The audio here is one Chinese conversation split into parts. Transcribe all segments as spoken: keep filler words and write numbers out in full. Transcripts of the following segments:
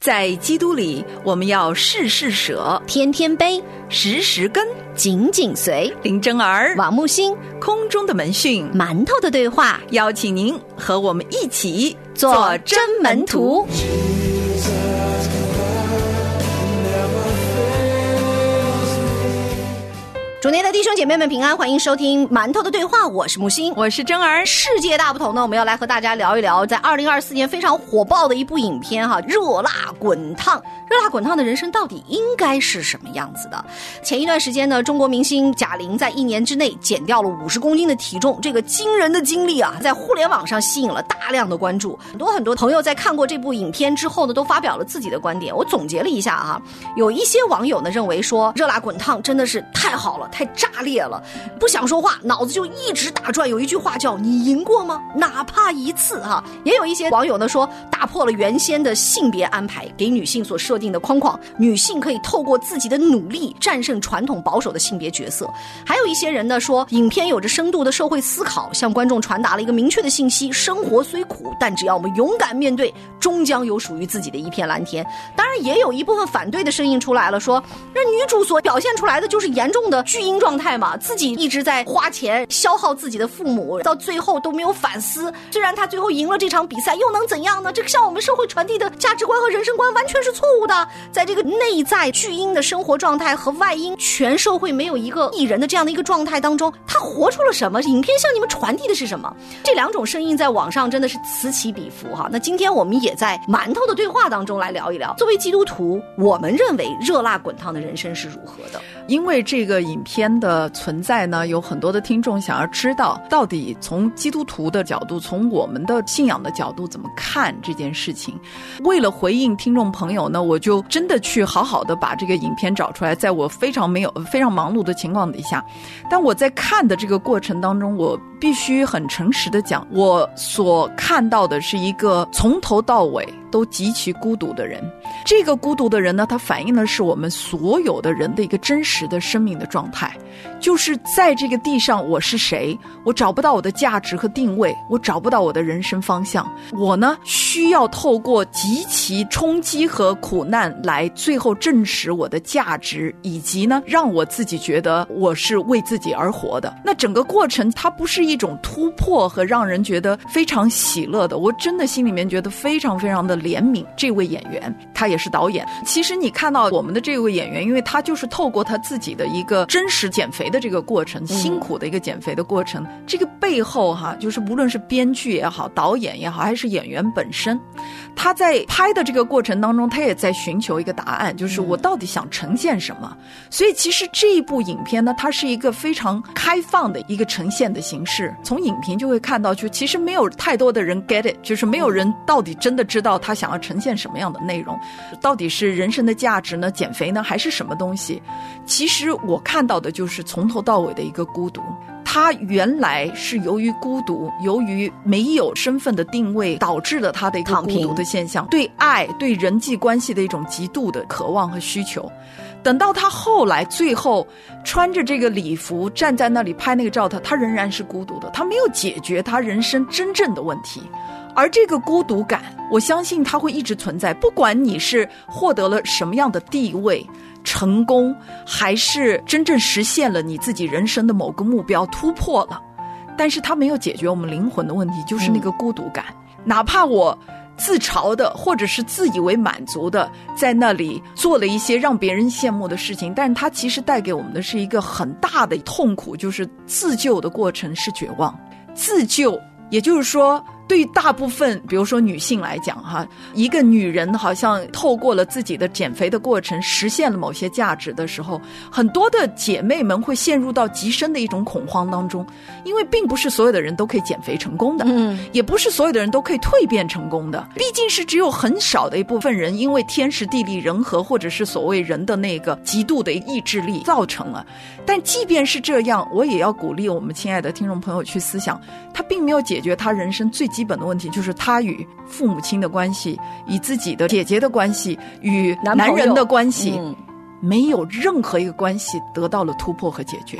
在基督里，我们要事事舍， 天天悲， 时时跟， 紧紧随。 林真儿、 王木星， 空中的门讯， 馒头的对话， 邀请您和我们一起做真门徒。主内的弟兄姐妹们平安，欢迎收听馒头的对话，我是木星， 我是真儿。 世界大不同呢，我们要来和大家聊一聊在二零二四年非常火爆的一部影片哈，热辣滚烫。热辣滚烫的人生到底应该是什么样子的？前一段时间呢，中国明星贾玲在一年之内减掉了五十公斤的体重，这个惊人的经历啊，在互联网上吸引了大量的关注。很多很多朋友在看过这部影片之后呢，都发表了自己的观点。我总结了一下啊，有一些网友呢认为说，热辣滚烫真的是太好了，太炸裂了，不想说话，脑子就一直打转。有一句话叫你赢过吗？哪怕一次哈。也有一些网友呢说，打破了原先的性别安排，给女性所设定的框框，女性可以透过自己的努力战胜传统保守的性别角色。还有一些人呢说，影片有着深度的社会思考，向观众传达了一个明确的信息：生活虽苦，但只要我们勇敢面对，终将有属于自己的一片蓝天。当然也有一部分反对的声音出来了，说那女主所表现出来的就是严重的巨婴状态嘛，自己一直在花钱消耗自己的父母，到最后都没有反思。虽然他最后赢了这场比赛，又能怎样呢？这个向我们社会传递的价值观和人生观完全是错误的。在这个内在巨婴的生活状态和外婴全社会没有一个艺人的这样的一个状态当中，他活出了什么？影片向你们传递的是什么？这两种声音在网上真的是此起彼伏哈。那今天我们也在馒头的对话当中来聊一聊，作为基督徒，我们认为热辣滚烫的人生是如何的？ 因为这个影片的存在呢，有很多的听众想要知道，到底从基督徒的角度，从我们的信仰的角度怎么看这件事情。为了回应听众朋友呢，我就真的去好好的把这个影片找出来，在我非常没有非常忙碌的情况底下，但我在看的这个过程当中，我必须很诚实的讲，我所看到的是一个从头到尾都极其孤独的人。这个孤独的人呢，他反映的是我们所有的人的一个真实的生命的状态，就是在这个地上我是谁，我找不到我的价值和定位，我找不到我的人生方向，我呢需要透过极其冲击和苦难来最后证实我的价值，以及呢让我自己觉得我是为自己而活的。那整个过程它不是一种突破和让人觉得非常喜乐的，我真的心里面觉得非常非常的怜悯这位演员，他也是导演。其实你看到我们的这位演员，因为他就是透过他自己的一个真实减肥的这个过程，辛苦的一个减肥的过程，嗯、这个背后哈，就是无论是编剧也好，导演也好，还是演员本身，他在拍的这个过程当中，他也在寻求一个答案，就是我到底想呈现什么。嗯、所以其实这一部影片呢，它是一个非常开放的一个呈现的形式。从影评就会看到，就其实没有太多的人 get it， 就是没有人到底真的知道他想要呈现什么样的内容，到底是人生的价值呢，减肥呢，还是什么东西。其实我看到的就是从头到尾的一个孤独。他原来是由于孤独，由于没有身份的定位，导致了他的一个孤独的现象，对爱对人际关系的一种极度的渴望和需求。等到他后来最后穿着这个礼服站在那里拍那个照，他他仍然是孤独的，他没有解决他人生真正的问题。而这个孤独感，我相信它会一直存在，不管你是获得了什么样的地位成功，还是真正实现了你自己人生的某个目标突破了，但是它没有解决我们灵魂的问题，就是那个孤独感。嗯、哪怕我自嘲的或者是自以为满足的在那里做了一些让别人羡慕的事情，但是它其实带给我们的是一个很大的痛苦，就是自救的过程是绝望。自救也就是说，对于大部分比如说女性来讲哈，一个女人好像透过了自己的减肥的过程实现了某些价值的时候，很多的姐妹们会陷入到极深的一种恐慌当中，因为并不是所有的人都可以减肥成功的，嗯，也不是所有的人都可以蜕变成功的，毕竟是只有很少的一部分人因为天时地利人和或者是所谓人的那个极度的意志力造成了。但即便是这样，我也要鼓励我们亲爱的听众朋友去思想，他并没有解决他人生最基本的问题，就是他与父母亲的关系，与自己的姐姐的关系，与男人的关系，嗯、没有任何一个关系得到了突破和解决。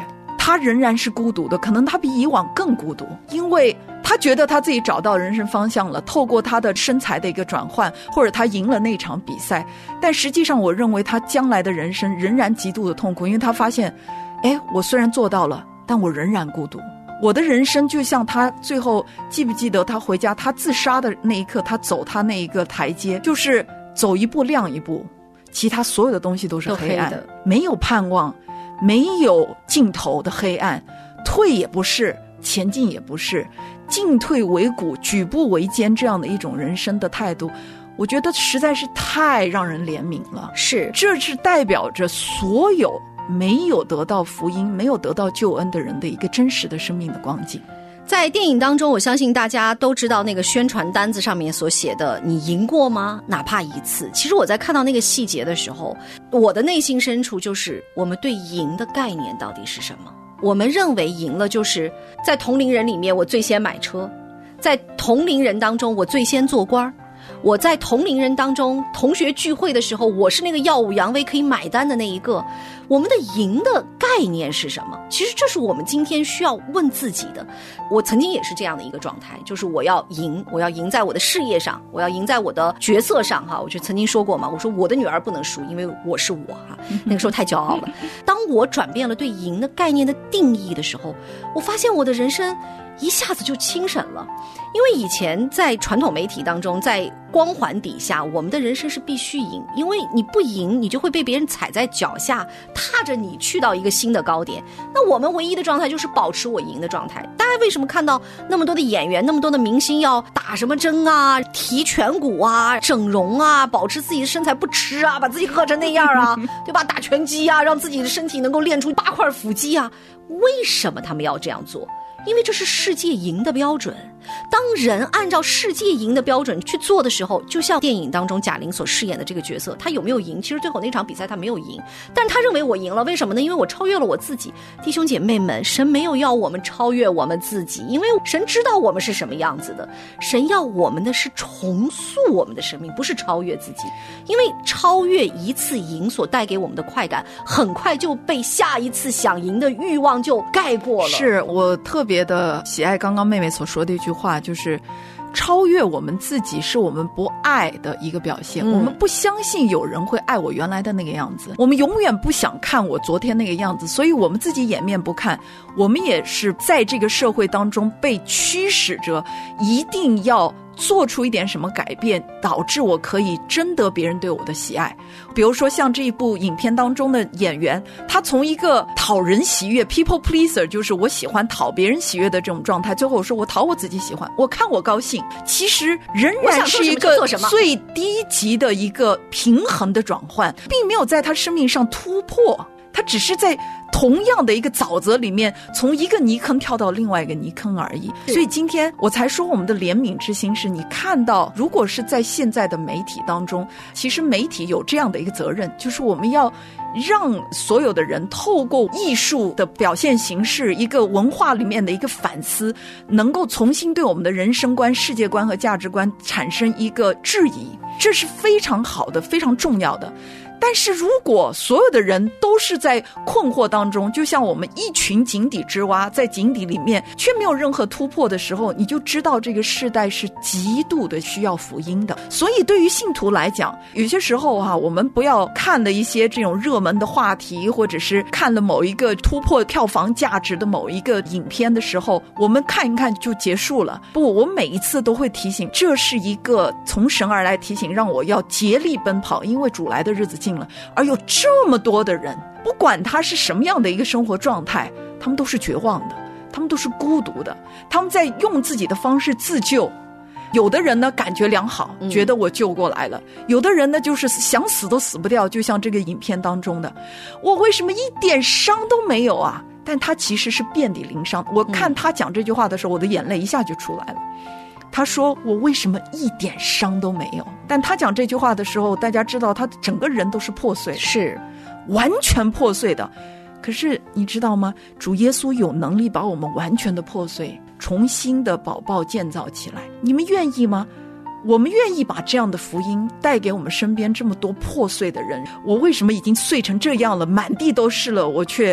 他仍然是孤独的，可能他比以往更孤独，因为他觉得他自己找到人生方向了，透过他的身材的一个转换，或者他赢了那场比赛，但实际上我认为他将来的人生仍然极度的痛苦，因为他发现，哎，我虽然做到了，但我仍然孤独。我的人生就像他最后，记不记得他回家他自杀的那一刻，他走他那一个台阶，就是走一步亮一步，其他所有的东西都是黑暗， 黑的， 没有盼望，没有尽头的黑暗，退也不是，前进也不是，进退维谷，举步维艰，这样的一种人生的态度，我觉得实在是太让人怜悯了。 是， 这是代表着所有没有得到福音，没有得到救恩的人的一个真实的生命的光景。 在电影当中，我相信大家都知道那个宣传单子上面所写的你赢过吗？哪怕一次。其实我在看到那个细节的时候，我的内心深处就是我们对赢的概念到底是什么。我们认为赢了就是在同龄人里面我最先买车，在同龄人当中我最先做官，我在同龄人当中同学聚会的时候我是那个耀武扬威可以买单的那一个。我们的赢的概念是什么？其实这是我们今天需要问自己的。我曾经也是这样的一个状态，就是我要赢，我要赢在我的事业上，我要赢在我的角色上哈。我就曾经说过嘛，我说我的女儿不能输，因为我是我哈。那个时候太骄傲了。当我转变了对赢的概念的定义的时候，我发现我的人生一下子就清省了。因为以前在传统媒体当中，在光环底下，我们的人生是必须赢，因为你不赢，你就会被别人踩在脚下，踏着你去到一个新的高点。那我们唯一的状态就是保持我赢的状态。大家为什么看到那么多的演员，那么多的明星要打什么针啊，提颧骨啊，整容啊，保持自己的身材不吃啊，把自己喝成那样啊，对吧？打拳击啊，让自己的身体能够练出八块腹肌啊。为什么他们要这样做？因为这是世界赢的标准。当人按照世界赢的标准去做的时候，就像电影当中贾玲所饰演的这个角色，她有没有赢？其实最后那场比赛她没有赢，但她认为我赢了。为什么呢？因为我超越了我自己。弟兄姐妹们，神没有要我们超越我们自己，因为神知道我们是什么样子的。神要我们的是重塑我们的生命，不是超越自己。因为超越一次赢所带给我们的快感，很快就被下一次想赢的欲望就盖过了。 是，我特别的喜爱刚刚妹妹所说的一句话，就是超越我们自己是我们不爱的一个表现、嗯、我们不相信有人会爱我原来的那个样子，我们永远不想看我昨天那个样子，所以我们自己掩面不看。我们也是在这个社会当中被驱使着一定要做出一点什么改变，导致我可以征得别人对我的喜爱。比如说像这一部影片当中的演员，他从一个讨人喜悦 people pleaser， 就是我喜欢讨别人喜悦的这种状态，最后我说我讨我自己喜欢，我看我高兴，其实仍然是一个最低级的一个平衡的转换，并没有在他生命上突破，他只是在同样的一个沼泽里面从一个泥坑跳到另外一个泥坑而已。所以今天我才说我们的怜悯之心是，你看到如果是在现在的媒体当中，其实媒体有这样的一个责任，就是我们要让所有的人透过艺术的表现形式，一个文化里面的一个反思，能够重新对我们的人生观、世界观和价值观产生一个质疑，这是非常好的，非常重要的。但是如果所有的人都是在困惑当中，就像我们一群井底之蛙在井底里面却没有任何突破的时候，你就知道这个世代是极度的需要福音的。所以对于信徒来讲，有些时候啊，我们不要看了一些这种热门的话题，或者是看了某一个突破票房价值的某一个影片的时候，我们看一看就结束了。不，我每一次都会提醒，这是一个从神而来提醒，让我要竭力奔跑，因为主来的日子近了。而有这么多的人，不管他是什么样的一个生活状态，他们都是绝望的，他们都是孤独的，他们在用自己的方式自救。有的人呢感觉良好，觉得我救过来了、嗯、有的人呢就是想死都死不掉，就像这个影片当中的，我为什么一点伤都没有啊？但他其实是遍体鳞伤。我看他讲这句话的时候，我的眼泪一下就出来了。他说我为什么一点伤都没有？但他讲这句话的时候，大家知道他整个人都是破碎的，是完全破碎的。可是你知道吗？主耶稣有能力把我们完全的破碎重新的宝宝建造起来。你们愿意吗？我们愿意把这样的福音带给我们身边这么多破碎的人。我为什么已经碎成这样了，满地都是了，我却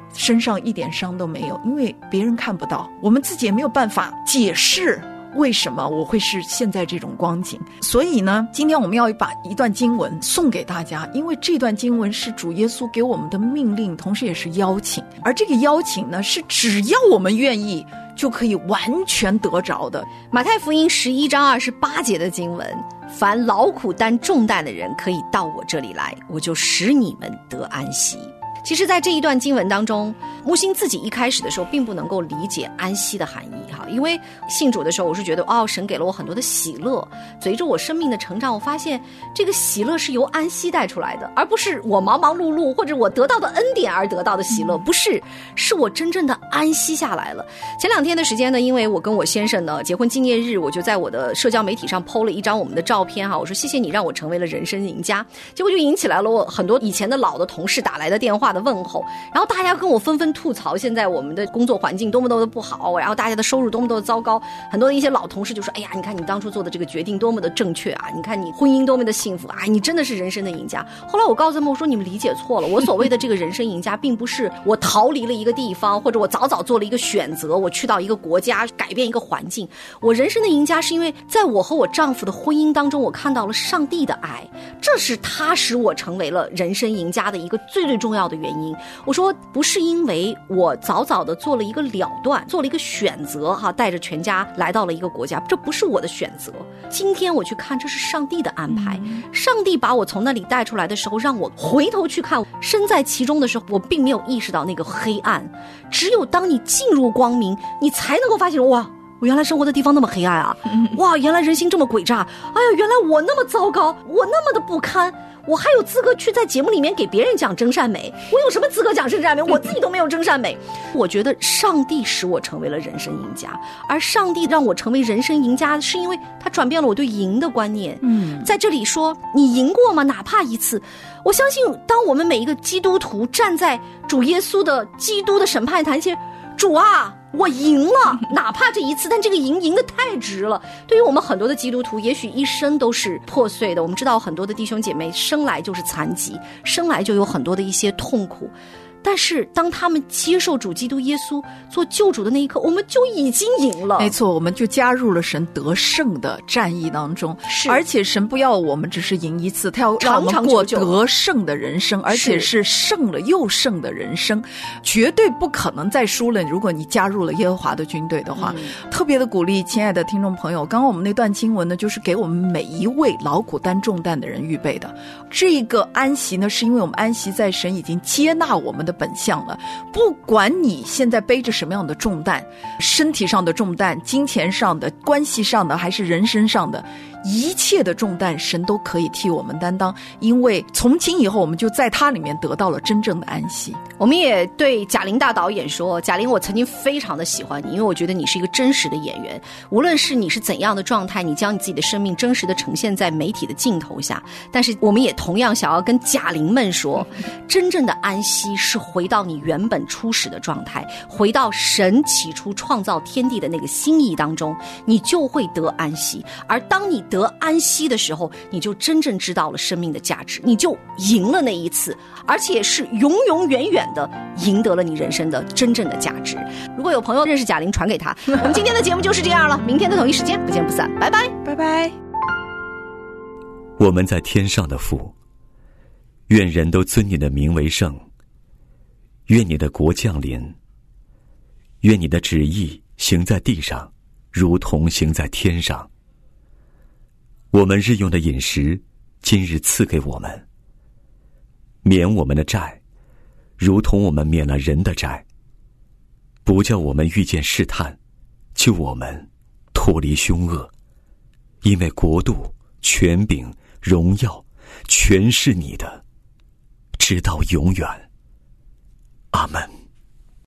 身上一点伤都没有，因为别人看不到，我们自己也没有办法解释为什么我会是现在这种光景。所以呢，今天我们要把一段经文送给大家，因为这段经文是主耶稣给我们的命令，同时也是邀请，而这个邀请呢，是只要我们愿意就可以完全得着的。 马太福音十一章二十八节的经文，凡劳苦担重担的人可以到我这里来，我就使你们得安息。其实在这一段经文当中，木星自己一开始的时候并不能够理解安息的含义哈，因为信主的时候我是觉得哦，神给了我很多的喜乐，随着我生命的成长，我发现这个喜乐是由安息带出来的，而不是我忙忙碌碌或者我得到的恩典而得到的喜乐，不是，是我真正的安息下来了。前两天的时间呢，因为我跟我先生的结婚纪念日，我就在我的社交媒体上 po 了一张我们的照片哈，我说谢谢你让我成为了人生赢家，结果就引起来了我很多以前的老的同事打来的电话的问候，然后大家跟我纷纷吐槽现在我们的工作环境多么多么的不好，然后大家的收入多么多么的糟糕，很多的一些老同事就说，哎呀，你看你当初做的这个决定多么的正确啊，你看你婚姻多么的幸福啊，你真的是人生的赢家。后来我告诉他们，我说你们理解错了，我所谓的这个人生赢家并不是我逃离了一个地方，或者我早早做了一个选择，我去到一个国家改变一个环境，我人生的赢家是因为在我和我丈夫的婚姻当中，我看到了上帝的爱，这是他使我成为了人生赢家的一个最最重要的原因。我说不是因为我早早的做了一个了断，做了一个选择哈，带着全家来到了一个国家，这不是我的选择。今天我去看，这是上帝的安排，上帝把我从那里带出来的时候，让我回头去看，身在其中的时候，我并没有意识到那个黑暗，只有当你进入光明，你才能够发现，哇，我原来生活的地方那么黑暗啊！哇，原来人心这么诡诈！哎呀，原来我那么糟糕，我那么的不堪，我还有资格去在节目里面给别人讲真善美？我有什么资格讲真善美？我自己都没有真善美。我觉得上帝使我成为了人生赢家，而上帝让我成为人生赢家，是因为他转变了我对赢的观念。嗯，在这里说你赢过吗？哪怕一次。我相信，当我们每一个基督徒站在主耶稣的基督的审判台前，主啊，我赢了，哪怕这一次，但这个赢赢得太值了。对于我们很多的基督徒，也许一生都是破碎的。我们知道很多的弟兄姐妹生来就是残疾，生来就有很多的一些痛苦，但是当他们接受主基督耶稣做救主的那一刻，我们就已经赢了。 没错，我们就加入了神得胜的战役当中。是，而且神不要我们只是赢一次，他要让我们过得胜的人生，而且是胜了又胜的人生，绝对不可能再输了。如果你加入了耶和华的军队的话，嗯、特别的鼓励亲爱的听众朋友，刚刚我们那段经文呢，就是给我们每一位劳苦担重担的人预备的。这个安息呢，是因为我们安息在神已经接纳我们的本相了，不管你现在背着什么样的重担，身体上的重担，金钱上的，关系上的，还是人生上的，一切的重担神都可以替我们担当，因为从今以后我们就在他里面得到了真正的安息。 我们也对贾玲大导演说，贾玲，我曾经非常的喜欢你，因为我觉得你是一个真实的演员，无论是你是怎样的状态，你将你自己的生命真实的呈现在媒体的镜头下。但是我们也同样想要跟贾玲们说，真正的安息是回到你原本初始的状态，回到神起初创造天地的那个心意当中，你就会得安息。而当你得安息的时候，你就真正知道了生命的价值，你就赢了那一次，而且是永永远远的赢得了你人生的真正的价值。如果有朋友认识贾玲，传给他。我们今天的节目就是这样了，明天的同一时间不见不散，拜拜， 拜拜。 我们在天上的父，愿人都尊你的名为圣，愿你的国降临，愿你的旨意行在地上，如同行在天上。我们日用的饮食，今日赐给我们，免我们的债，如同我们免了人的债，不叫我们遇见试探，救我们脱离凶恶。因为国度、权柄、荣耀，全是你的，直到永远。阿们。